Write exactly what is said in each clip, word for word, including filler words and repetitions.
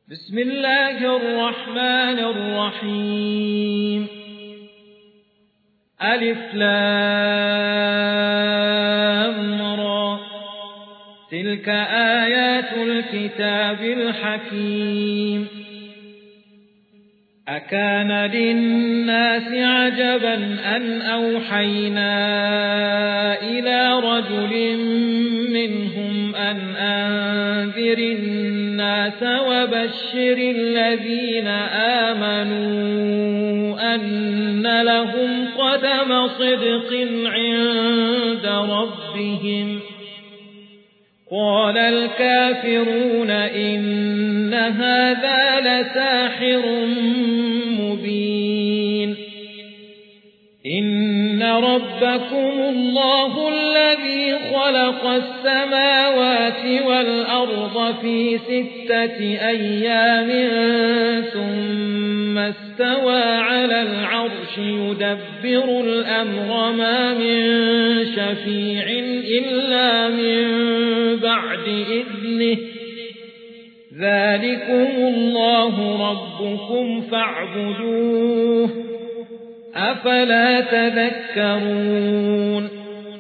بسم الله الرحمن الرحيم. ألف لام را. تلك آيات الكتاب الحكيم. أكان للناس عجبا أن أوحينا إلى رجل منهم أن أنذر الناس وبشر الذين آمنوا أن لهم قدم صدق عند ربهم. قال الكافرون إن هذا لساحر مبين. إن ربكم الله الذي خلق السماوات والأرض في ستة أيام ثم استوى على العرش يدبر الأمر ما من شفيع إلا من بعد إذنه. ذلكم الله ربكم فاعبدوه أفلا تذكرون.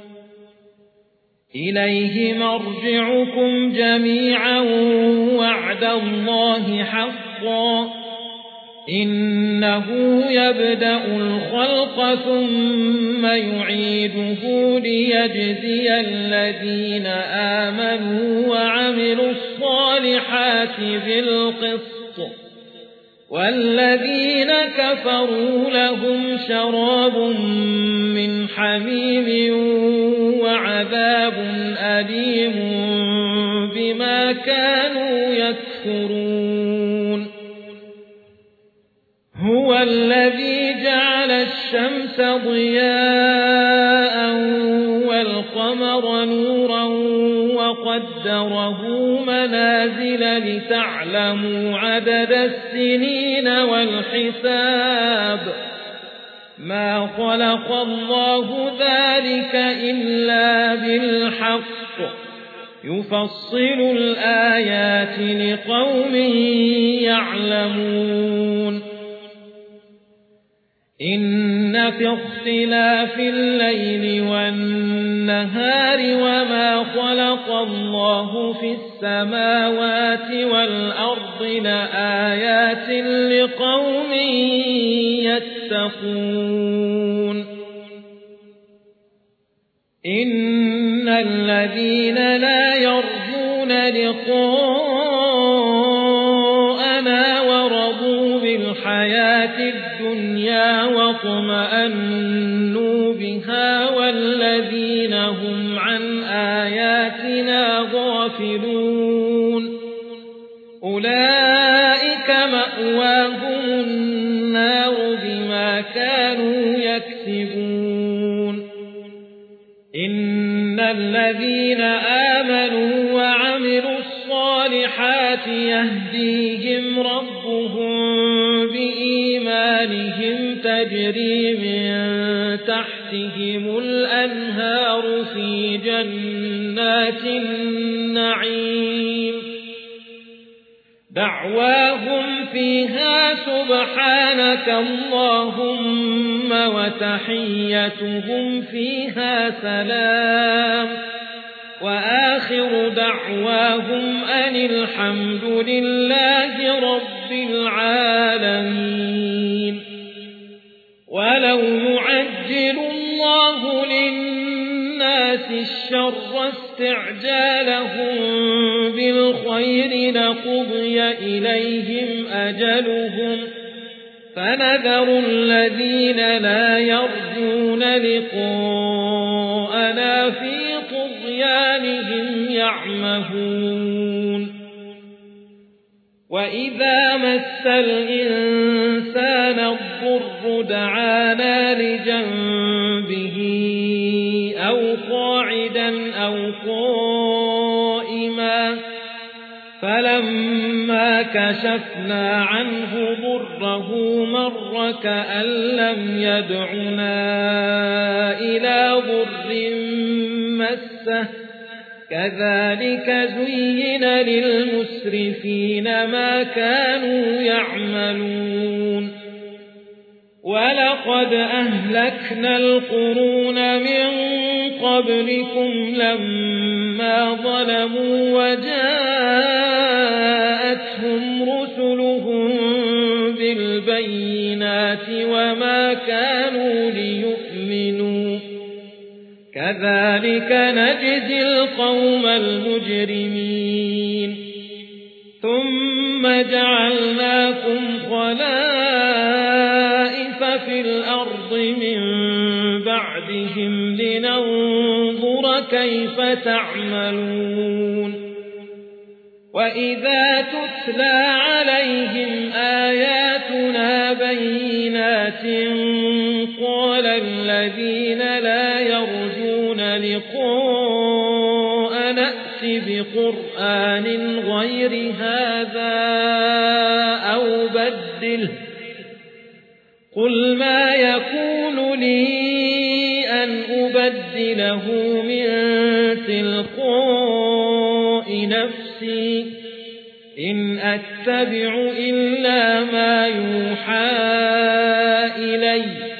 إليه مرجعكم جميعا وعد الله حقا. إنه يبدأ الخلق ثم يعيده ليجزي الذين آمنوا وعملوا الصالحات بالقسط، والذين كفروا لهم شراب من حميم وعذاب أليم بما كانوا يكفرون. هو الذي جعل الشمس ضياء والقمر نورا وقدره منازل لتعلموا عدد السنين والحساب. ما خلق الله ذلك إلا بالحق يفصل الآيات لقوم يعلمون. إن في اختلاف الليل والنهار وما خلق الله في السماوات والأرض لآيات لقوم يتقون. إن الذين لا يرجون لقاءنا ورضوا بالحياة الدنيا واطمأنوا بها والذين هم عن آياتنا غافلون أولئك مأواهم النار بما كانوا يكسبون. إن الذين آمنوا وعملوا الصالحات يهديهم ربهم بإيمانهم تجري من تحتهم الأنهار في جنات النعيم. دعواهم فيها سبحانك اللهم وتحيتهم فيها سلام وآخر دعواهم أن الحمد لله رب العالمين. ولو يعجل الله للناس الشر استعجالهم بالخير لقضي إليهم أجلهم فنذر الذين لا يرجون لقاءنا في طغيانهم يعمهون. وإذا مس الإنسان الضر دعانا لجنبه أو قاعدا أو قائما فلما كشفنا عنه ضره مر كأن لم يدعنا إلى ضر مسه كذلك زين للمسرفين ما كانوا يعملون ولقد أهلكنا القرون من قبلكم لما ظلموا وجاءتهم رسلهم بالبينات وما كانوا ليؤمنوا كذلك نجزي القوم المجرمين ثم جعلناكم خلائف في الأرض من بعدهم لننظر كيف تعملون وإذا تتلى عليهم آياتنا بينات قال الذين لا يرجون لقاء نأت بقرآن غير هذا أو بدله قل ما يكون لي أن أبدله من تلقاء نفسي إن أتبع إلا ما يوحى إلي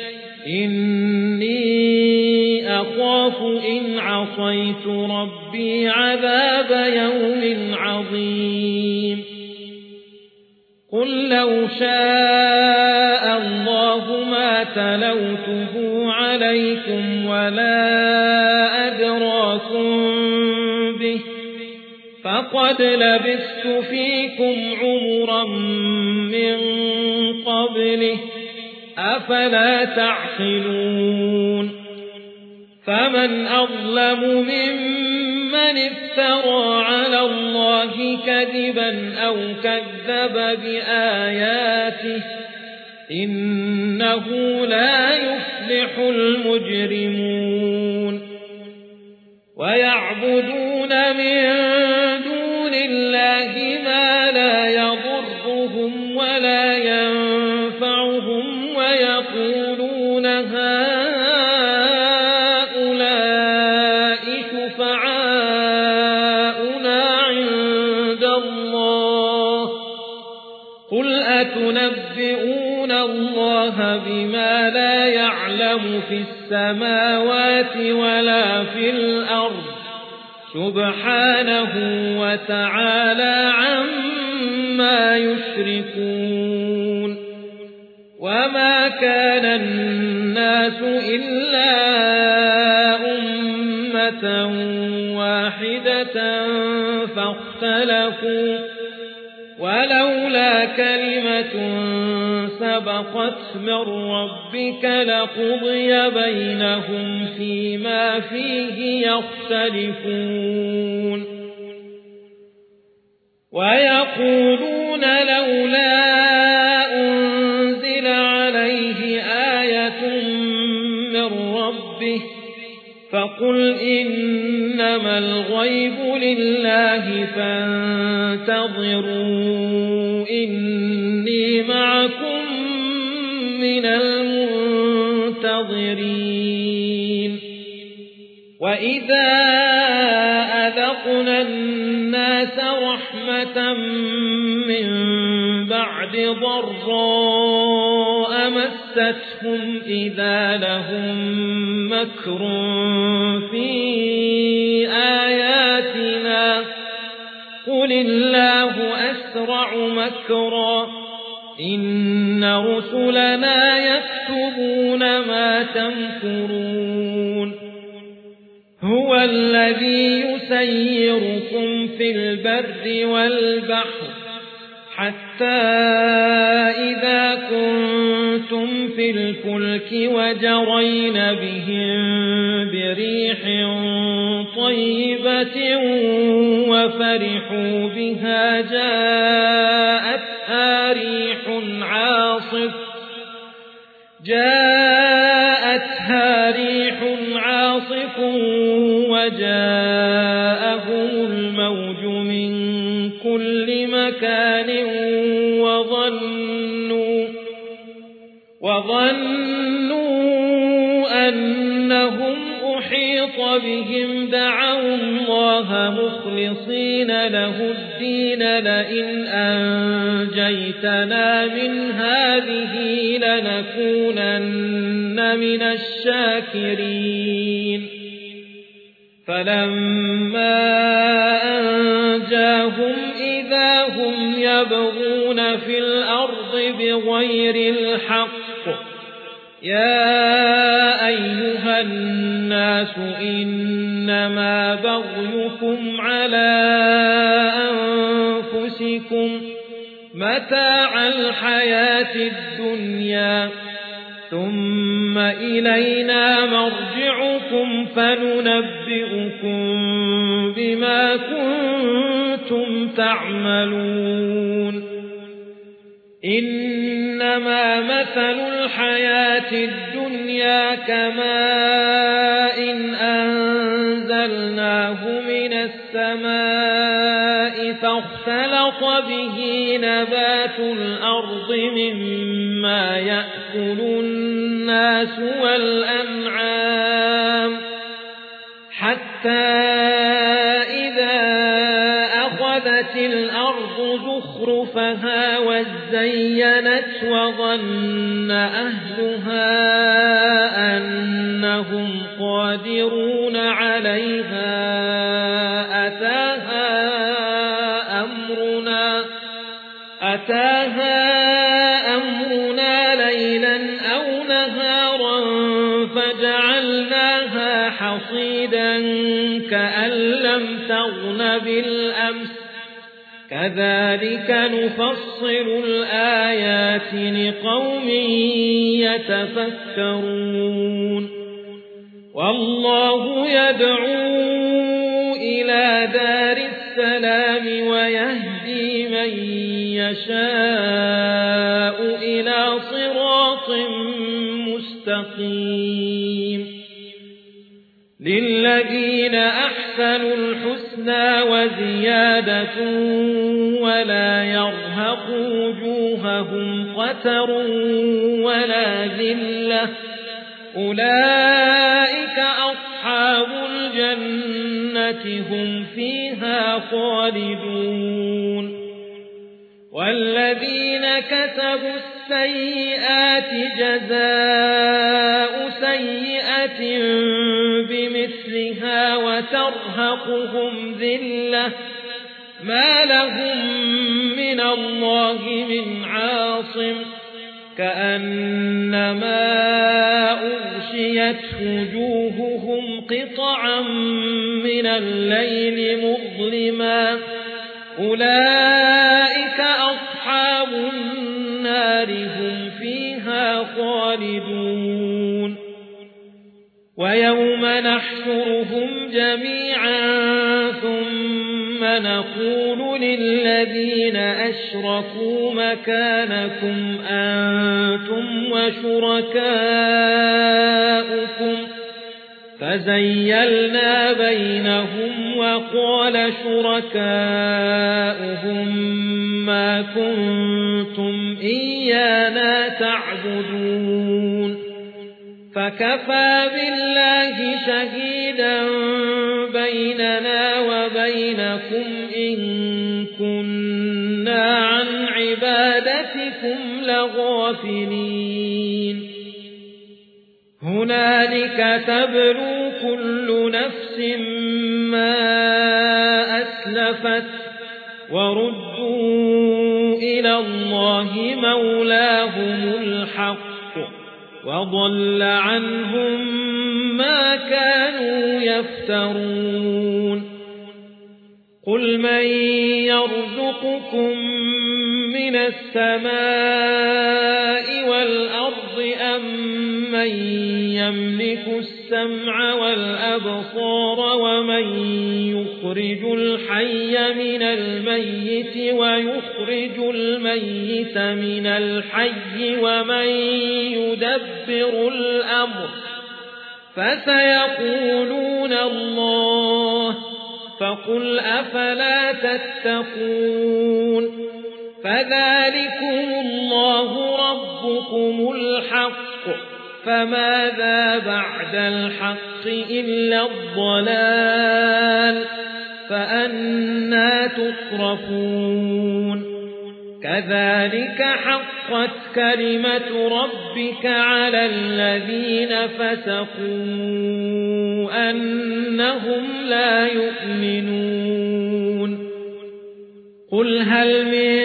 إني أخاف إن عصيت ربي عذاب يوم عظيم قل لو شاء الله ما تلوته عليكم ولا أدراكم به فقد لبثت فيكم عمرا من قبله أفلا تعقلون فمن أظلم ممن افترى على الله كذبا أو كذب بآياته إنه لا يفلح المجرمون ويعبدون من دون الله ما لا يضرهم ولا ينفعهم ويقولون هؤلاء شفعاؤنا عند الله قل أتنبئون الله بما لا يعلم في السماوات ولا في الأرض سبحانه وتعالى عما يشركون وما كان الناس إلا أمة واحدة فاختلفوا ولولا كلمة سبقت من ربك لقضي بينهم فيما فيه يختلفون ويقولون لولا أنزل عليه آية من ربه فقل إنما الغيب لله فانتظروا إني معكم من المنتظرين وإذا أذقنا الناس رحمة من بعد ضراء مستهم إذا لهم مكر في آياتنا قل الله أسرع مكرا إن رسلنا يكتبون ما تمكرون هو الذي يسيركم في البر والبحر حتى إذا كنتم في الفلك وجرين بهم بريح طيبة وفرحوا بها جاءتها ريح عاصف جاءتها ريح عاصف وجاءهم الموج من كل مكان وظنوا وظنوا أنهم أحيط أحيط بهم دعوا الله مخلصين له الدين لئن أنجيتنا من هذه لنكونن من الشاكرين فلما أنجاهم إذا هم يبغون في الأرض بغير الحق يا أيها الناس إنما بغيكم على أنفسكم متاع الحياة الدنيا ثم إلينا مرجعكم فننبئكم بما كنتم تعملون إنما مثل الحياة الدنيا كماء إن أنزلناه من السماء فاختلط به نبات الأرض مما يأكل الناس والأنعام حتى إذا أخذت الأرض زخرفها وزينت وظن أهلها أنهم قادرون عليها أتاها أمرنا أتاها أمرنا ليلا أو نهارا فجعلناها حصيدا كأن لم تغن بالأمس كذلك نفصل الآيات لقوم يتفكرون والله يدعو إلى دار السلام ويهدي من يشاء إلى صراط مستقيم للذين أحسنوا الحسنى وزيادة ولا يرهق وجوههم قتر ولا ذلة أولئك أصحاب الجنة هم فيها خالدون والذين كسبوا السيئات جزاء سيئة بمثلها وترهقهم ذلة ما لهم من الله من عاصم كأنما أغشيت وجوههم قطعا من الليل مظلما أولئك أصحاب النار هم فيها خالدون ويوم نحشرهم جميعا ثم نقول للذين أشركوا مكانكم أنتم وشركاؤكم فزيلنا بينهم وقال شركاؤهم ما كنتم إيانا تعبدون فكفى بالله شهيدا بيننا وبينكم إن كنا عن عبادتكم لغافلين هنالك تبلو كل نفس ما أسلفت وردوا إلى الله مولاهم الحق وضل عنهم ما كانوا يفترون قل من يرزقكم من السماء والأرض أم من يملك السمع والأبصار ومن يخرج الحي من الميت ويخرج الميت من الحي ومن يدبر الأمر فسيقولون الله فقل أفلا تتقون فذلكم الله ربكم الحق أفماذا بعد الحق إلا الضلال فأنى تصرفون كذلك حقت كلمة ربك على الذين فسقوا أنهم لا يؤمنون قل هل من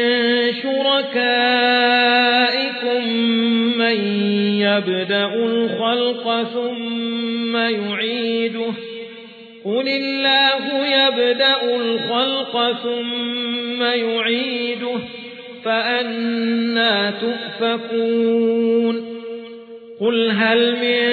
شركائكم من يبدأ الخلق ثم يعيده قل الله يبدأ الخلق ثم يعيده فأنى تؤفكون قل هل من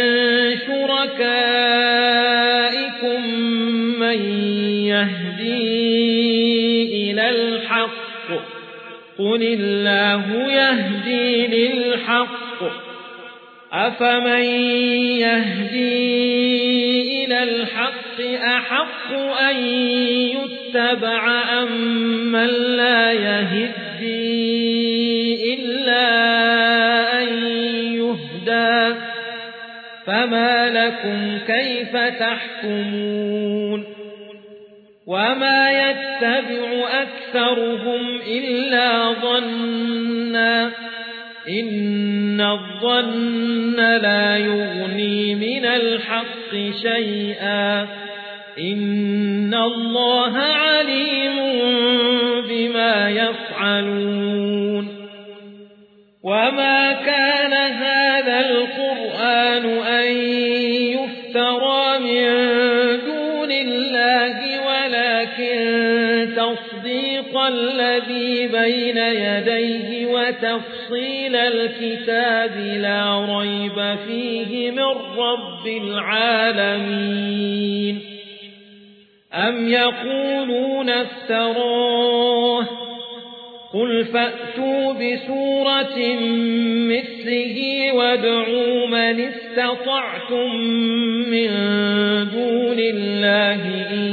شركائكم من يهدي إلى الحق قل الله يهدي للحق أفمن يهدي إلى الحق أحق أن يتبع أم من لا يهدي إلا أن يهدى فما لكم كيف تحكمون وما يتبع أكثرهم إلا ظنا إن الظن لا يغني من الحق شيئا إن الله عليم بما يفعلون وما كان هذا القرآن أن يفترى من دون الله ولكن تصديق الذي بين يديه وتفصيل الكتاب لا ريب فيه من رب العالمين أم يقولون افتراه قل فأتوا بسورة مثله وادعوا من استطعتم من دون الله إن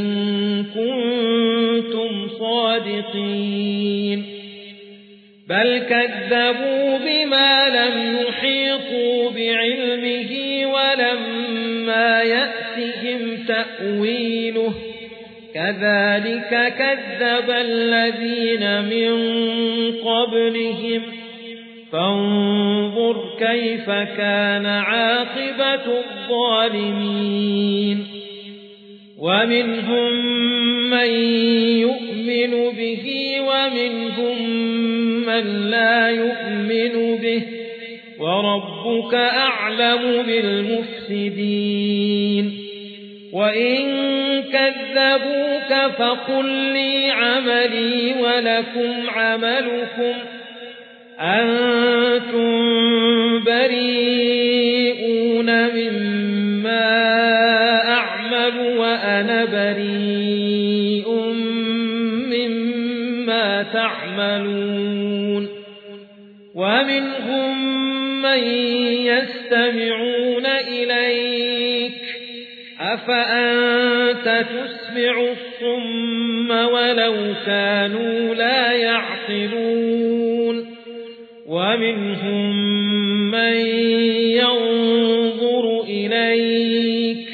كنتم صادقين بل كذبوا بما لم يحيطوا بعلمه ولما يأتهم تأويله كذلك كذب الذين من قبلهم فانظر كيف كان عاقبة الظالمين ومنهم من يؤمن به ومنهم من لا يؤمن به وربك أعلم بالمفسدين وإن كذبوك فقل لي عملي ولكم عملكم أنتم بريئون مما أعمل وأنا بريء مما تعملون ومنهم من يستمعون إليك أفأنت تسمع الصم ولو كانوا لا يعقلون ومنهم من ينظر إليك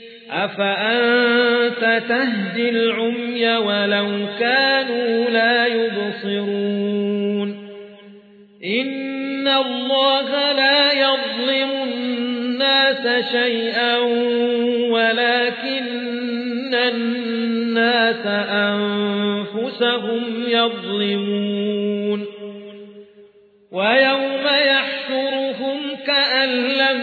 أفأنت تهدي العمي ولو كانوا لا يبصرون إن الله لا يظلم الناس شيئا ولكن الناس أنفسهم يظلمون ويوم يحشرهم كأن لم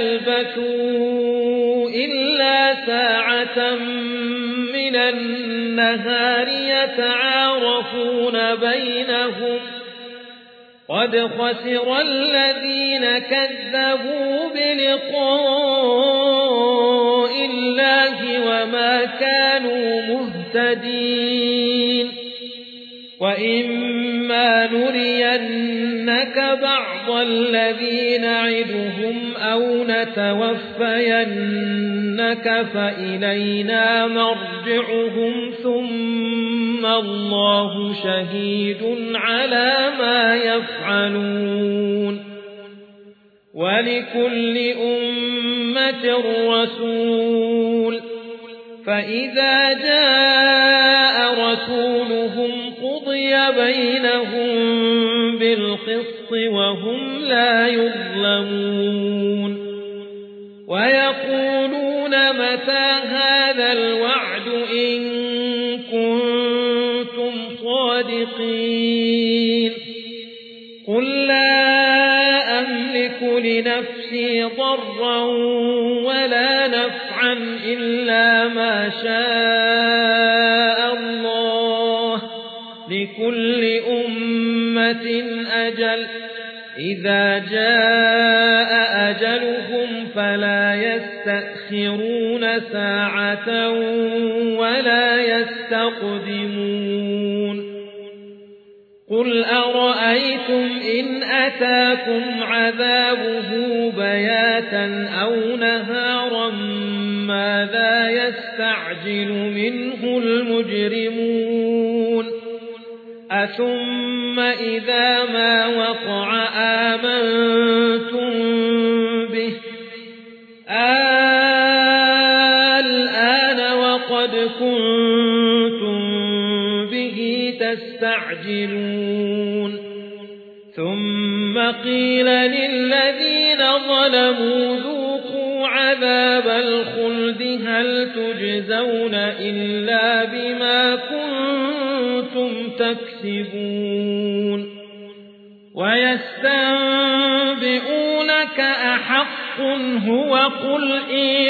يلبثوا إلا ساعة من النهار يتعارفون بينهم قد خسر الذين كذبوا بلقاء الله وما كانوا مهتدين وإما نرينك بعض الذي نعدهم أو نتوفينك فإلينا مرجعهم ثم الله شهيد على ما يفعلون ولكل أمة رسول فإذا جاء رسولهم قضي بينهم بالقسط وهم لا يظلمون ويقولون متى هذا الوعد إن كنتم صادقين قل لا أملك لنفسي ضرا ولا نفعا إلا ما شاء الله لكل أمة أجل إذا جاء أجلهم فلا يستأخرون ساعة ولا يستقدمون قل أرأيتم إن أتاكم عذابه بياتا أو نهارا ماذا يستعجل منه المجرمون أثم إذا ما وقع آمنتم به الآن وقد كنتم به تستعجلون ثم قيل للذين ظلموا ذوقوا عذاب الخلد هل تجزون إلا بما كنتم تكسبون ويستنبئونك أحق هو قل إي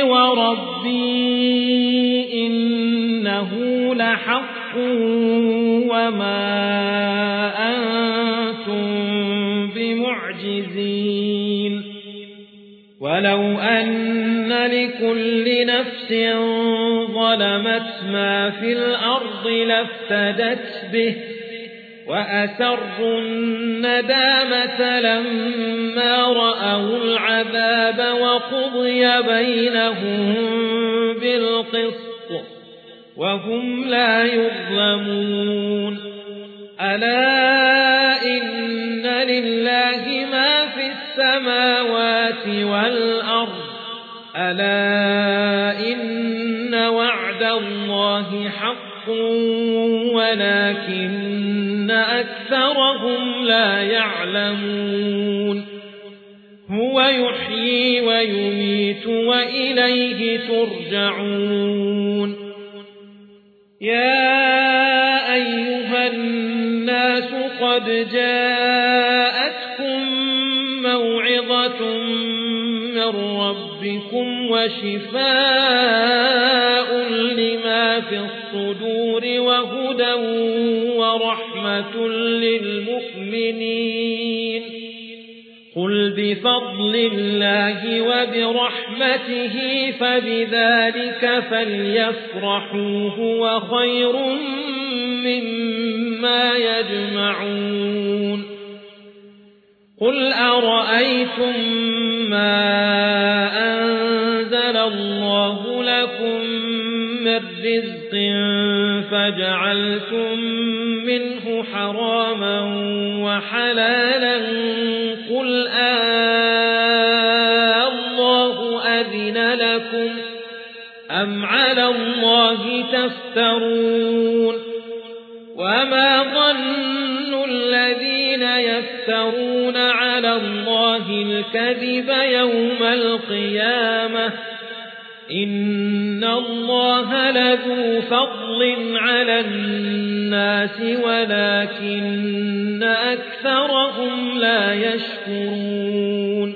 وربي إنه لحق وما أنتم بمعجزين ولو أن لكل نفس ظلمت ما في الأرض لافتدت به وأسروا الندامة لما رأوا العذاب وقضي بينهم بالقسط وهم لا يظلمون ألا إن لله ما في السماوات والأرض ألا إن وعد الله حق ولكن أكثرهم لا يعلمون هو يحيي ويميت وإليه ترجعون يا أيها الناس قد جاءتكم موعظة من ربكم وشفاء لما في الصدور وهدى ورحمة للمؤمنين قل بفضل الله وبرحمته فبذلك فليفرحوا هو خير مما يجمعون قل أرأيتم ما أنزل الله لكم من رزق فجعلتم منه حراما وحلالا قل آه الله أذن لكم أم على الله تفترون وما ظن الذين يفترون على الله الكذب يوم القيامة إن الله لذو فضل على الناس ولكن أكثرهم لا يشكرون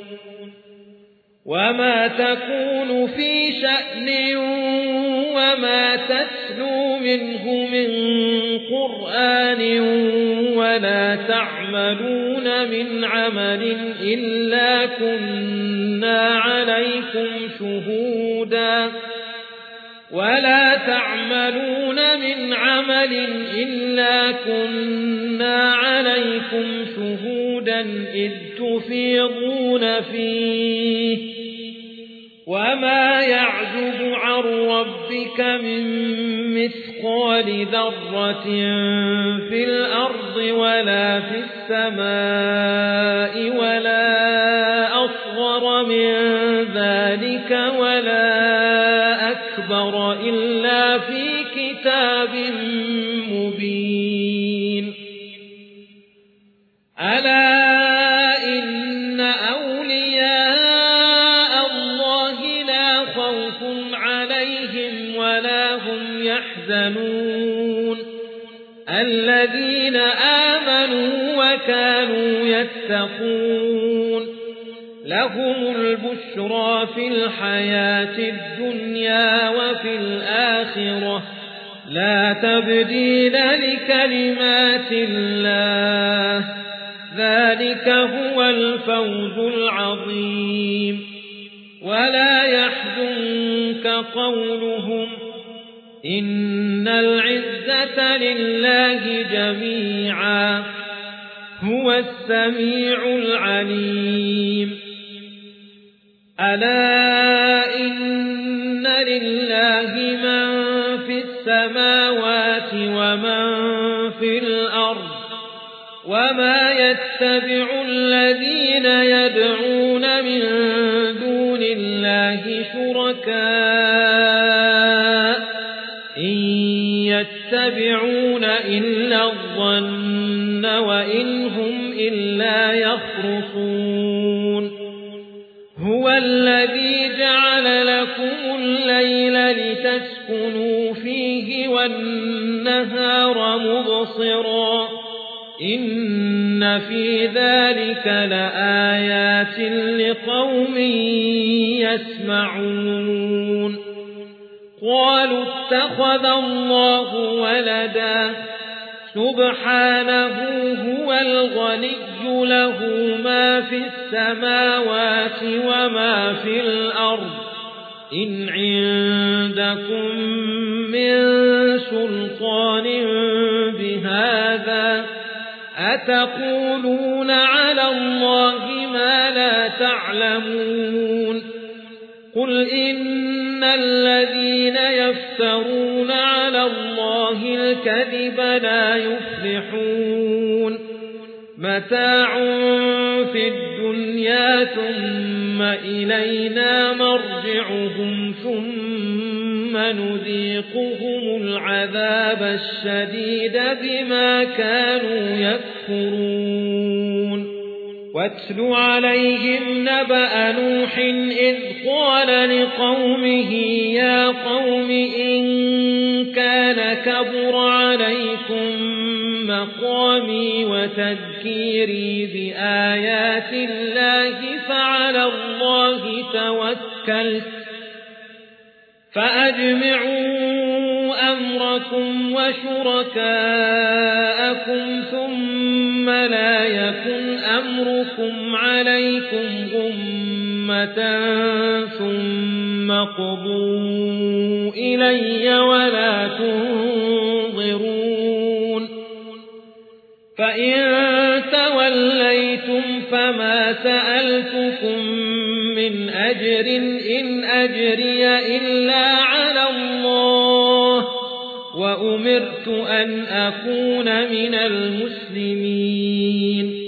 وما تكون في شأن وما تتلو منه من قرآن ولا تعملون من عمل إلا كنا عليكم شهودا ولا تعملون من عمل إلا كنا عليكم شهودا إذ تفيضون فيه وما يعزب عن ربك من مثقال ذرة في الأرض ولا في السماء ولا أصغر من ذلك ولا أكبر إلا في كتاب مبين ألا إن أولياء الله لا خوف عليهم ولا هم يحزنون الذين آمنوا وكانوا يتقون لهم البشرى في الحياة الدنيا وفي الآخرة لا تبديل لكلمات الله ذلك هو الفوز العظيم ولا يحزنك قولهم إن العزة لله جميعا هو السميع العليم ألا إن لله من في السماوات ومن في الأرض وما يتبع الذين يدعون من دون الله شركاء إن يتبعون إلا الظن وإن هم إلا يخرصون هو الذي جعل لكم الليل لتسكنوا فيه والنهار مبصرا إن في ذلك لآيات لقوم يسمعون قالوا اتخذ الله ولدا سبحانه هو الغني له ما في السماوات وما في الأرض إن عندكم من سلطان بهذا أتقولون على الله ما لا تعلمون قل إن الذين يفترون على الله الكذب لا يفلحون متاع في الدنيا ثم إلينا مرجعهم ثم نذيقهم العذاب الشديد بما كانوا يكفرون واتل عليهم نبأ نوح إذ قال لقومه يا قوم إن كان كبر عليكم مقامي وتذكيري بآيات الله فعلى الله توكلت فأجمعوا أمركم وشركاءكم ثم لا يكن أمركم عليكم غمة ثم قضوا إلي ولا تنظرون فإن توليتم فما سألتكم من أجر إن أجري إلا على الله وأمرت أن أكون من المسلمين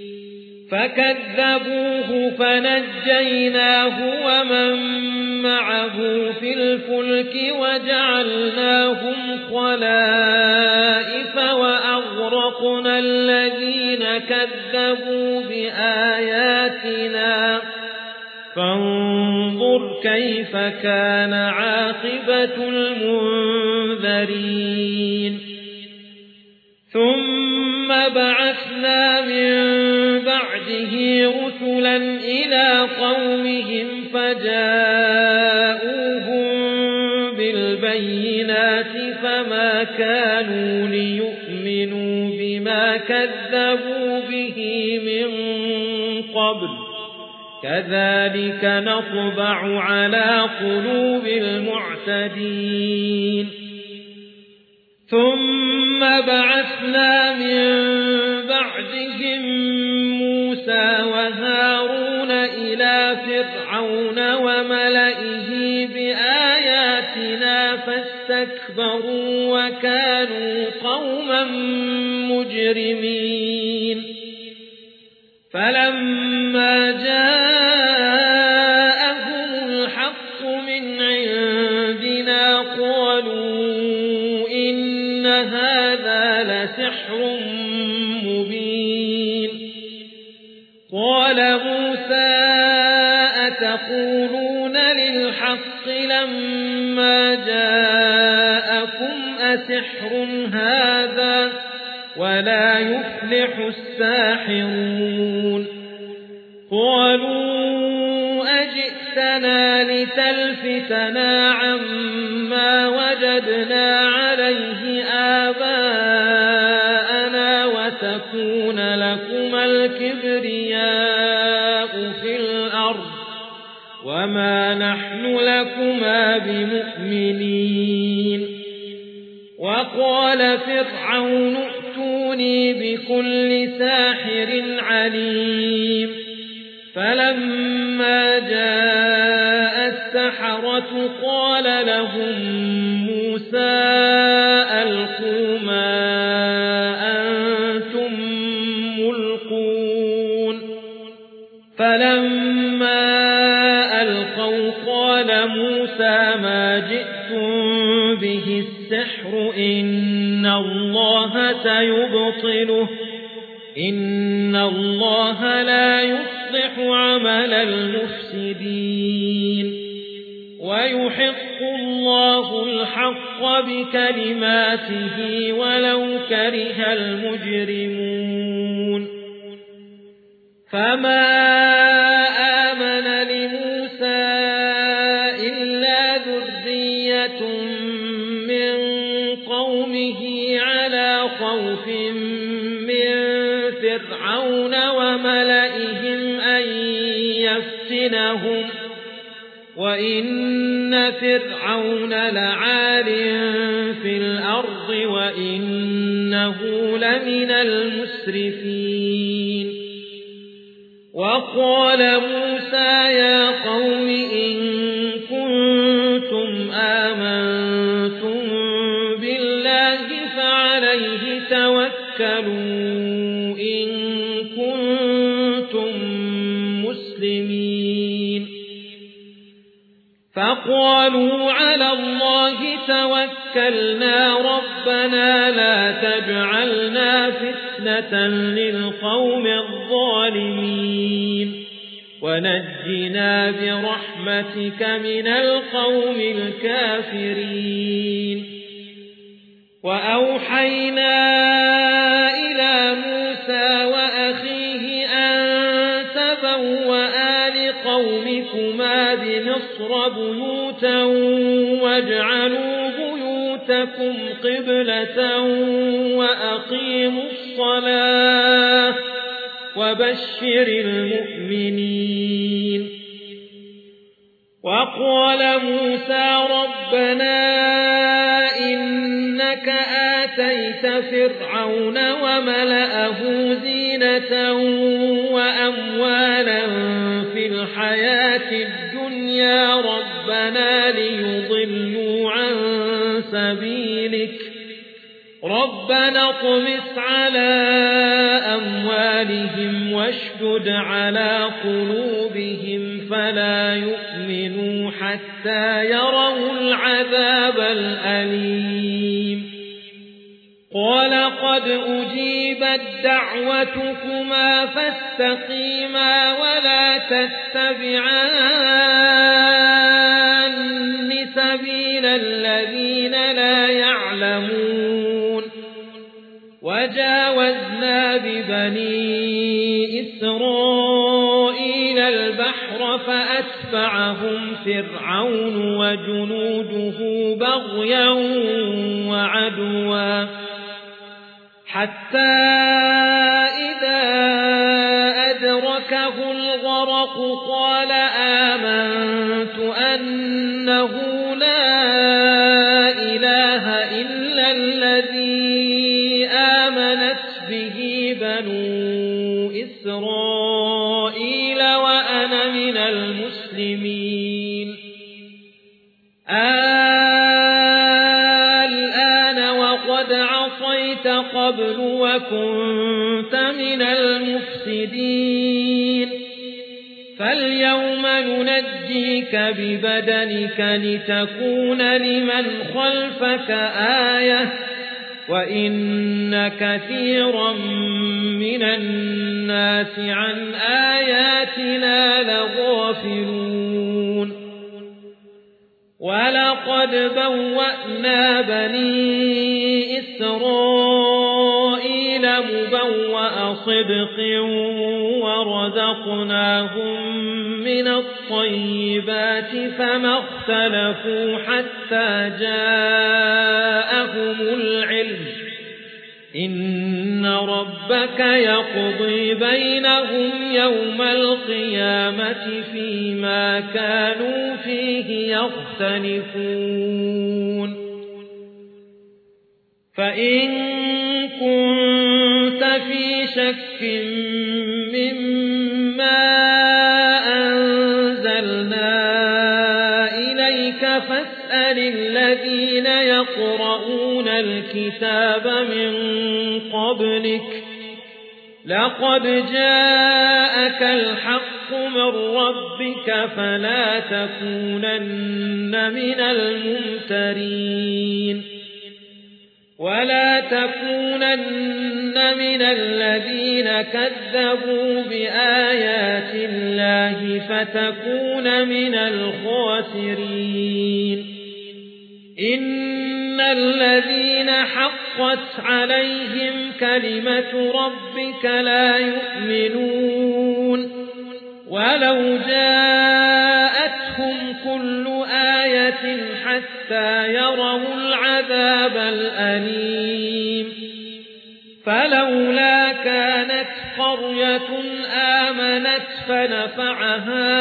فكذبوه فنجيناه ومن معه في الفلك وجعلناهم خلائف وأغرقنا الذين كذبوا بآياتنا فانظر كيف كان عاقبة المنذرين ثم بعثنا من بعده رسلا إلى قومهم فجاءوهم بالبينات فما كانوا ليؤمنوا بما كذبوا به من قبل كذلك نطبع على قلوب المعتدين ثم بعثنا من بعدهم موسى وهارون إلى فرعون وملئه بآياتنا فاستكبروا وكانوا قوما مجرمين فلما جاء قال موسى أتقولون للحق لما جاءكم أسحر هذا ولا يفلح الساحرون قالوا أجئتنا لتلفتنا عما وجدنا عليه آباءنا وتكون لكما الكبرياء في الأرض وما نحن لكما بمؤمنين وقال فرعون ائتوني بكل ساحر عليم فلما جاء السحرة قال لهم موسى ألقوا ما أنتم ملقون فلما ألقوا قال موسى ما جئتم به السحر إن الله سيبطله إن الله لا يصلح عمل المفسدين ويحق الله الحق بكلماته ولو كره المجرمون فما آمن لموسى إلا ذرية من قومه على خوف من فرعون وملئهم أن يفتنهم وإن فرعون لعال في الأرض وإنه لمن المسرفين وقال موسى يا قوم إن كنتم آمنتم بالله فعليه توكلوا إن كنتم مسلمين فقالوا على الله توكلنا ربنا لا تجعلنا فتنة للقوم الظالمين ونجنا برحمتك من القوم الكافرين وأوحينا إلى موسى وأخيه أن تبوأ لقومكما بمصر بيوتا واجعلوا بيوتكم قبلة وأقيموا الصلاة وبشر المؤمنين وقال موسى ربنا إنك آتيت فرعون وملأه زينة وأموالا في الحياة الدنيا ربنا ليضلوا عن سبيلك ربنا اطمس على أموالهم واشدد على قلوبهم فلا يؤمنوا حتى يروا العذاب الأليم قال قد أجيبت دعوتكما فاستقيما ولا تتبعان سبيل الذين لا يعلمون وجاوزنا ببني إسرائيل البحر فأتبعهم فرعون وجنوده بغيا وعدوا حتى إذا أدركه الغرق قال آمنت أنه لا إله إلا الذي آمنت به بنو إسرائيل وأنا من المسلمين الآن وقد عصيت قبل وكنت من المفسدين فاليوم ننجيك ببدنك لتكون لمن خلفك آية وإن كثيرا من الناس عن آياتنا لغافلون ولقد بوأنا بني إسرائيل مبوأ صدق ورزقناهم من الطيبات فما اختلفوا حتى جاءهم العلم إن ربك يقضي بينهم يوم القيامة فيما كانوا فيه يختلفون فإن كنت في شك مما أنزلنا إليك فاسأل الذين يقرؤون الكتاب من قبلك لقد جاءك الحق من ربك فلا تكونن من الممترين ولا تكونن من الذين كذبوا بآيات الله فتكون من الخاسرين إن الذين حقت عليهم كلمة ربك لا يؤمنون ولو جاءتهم كل آية حتى يروا العذاب الأليم فلولا كانت قرية آمنت فنفعها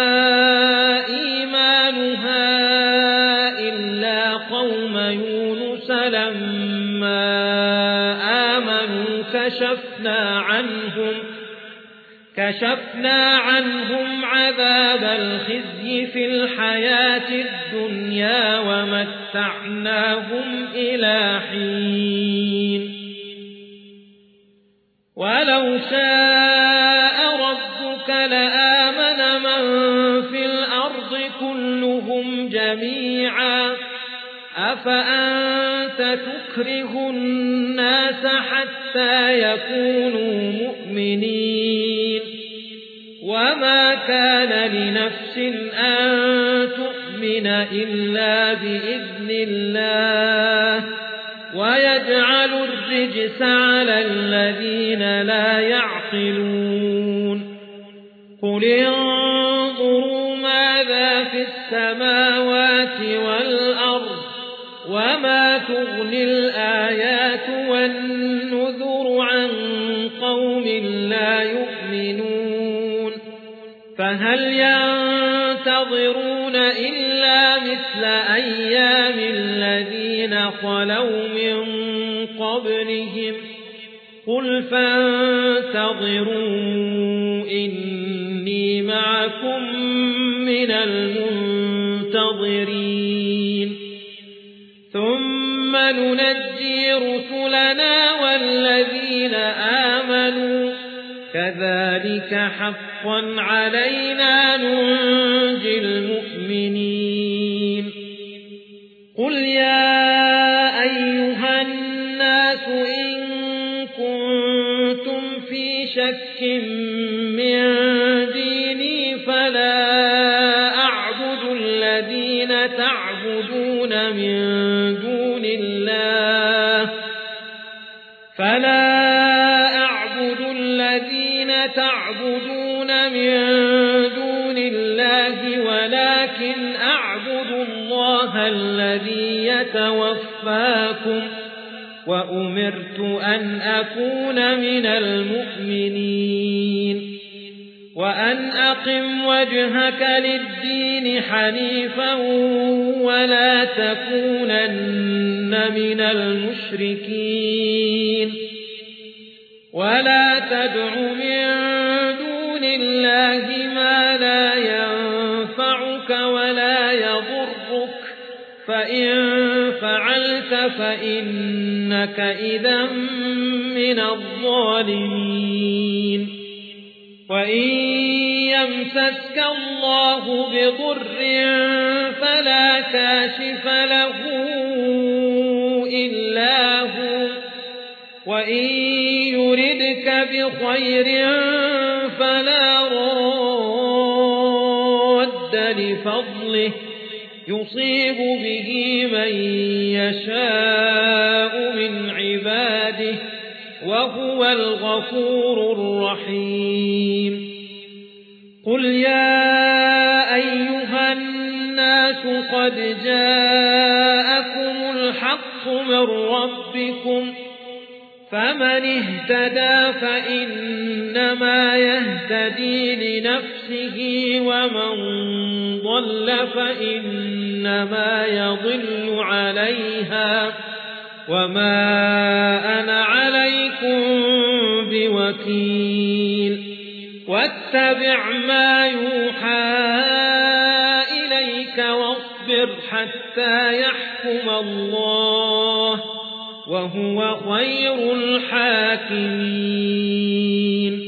إيمانها إلا قوم يونس لما آمنوا كشفنا عنهم كشفنا عنهم عذاب الخزي في الحياة الدنيا ومتعناهم إلى حين ولو شاء ربك لآمن من في الأرض كلهم جميعا أفأنت تكره الناس حتى يكونوا مؤمنين وما كان لنفس أن تؤمن إلا بإذن الله ويجعل الرجس على الذين لا يعقلون قل انظروا ماذا في السماوات والأرض وما تغني الآيات والنذر عن قوم لا يؤمنون فهل ينتظرون إلا مثل أيام الذين خلوا من قبلهم قل فانتظروا إني معكم من المنتظرين ثم ننجي رسلنا والذين آمنوا كذلك حقا علينا ننجي المؤمنين قل يا أيها الناس إن كنتم في شك من ديني فلا أعبد الذين تعبدون من دون الله فلا أعبد الذين تعبدون من دون الله ولكن أعبد الله الذي يتوفاكم وأمرت أن أكون من المؤمنين وأن أقم وجهك للدين حنيفا ولا تكونن من المشركين ولا تدع من دون الله ما لا ينفعك ولا يضرك فإن فعلت فإنك إذا من الظالمين وإن يمسسك الله بضر فلا كاشف له إلا هو وإن يردك بخير فلا راد لفضله يصيب به من يشاء من عباده وهو الغفور الرحيم قل يا أيها الناس قد جاءكم الحق من ربكم فمن اهتدى فإنما يهتدي لنفسه ومن ضل فإنما يضل عليها وما أنا عليكم بوكيل واتبع ما يوحى إليك واصبر حتى يحكم الله وهو خير الحاكمين